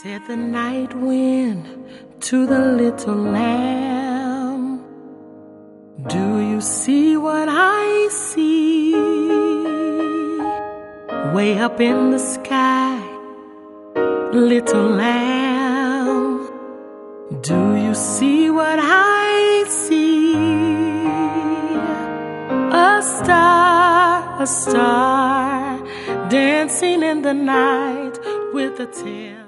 Said the night wind to the little lamb, do you see what I see? Way up in the sky, little lamb, do you see what I see? A star, dancing in the night with a tail.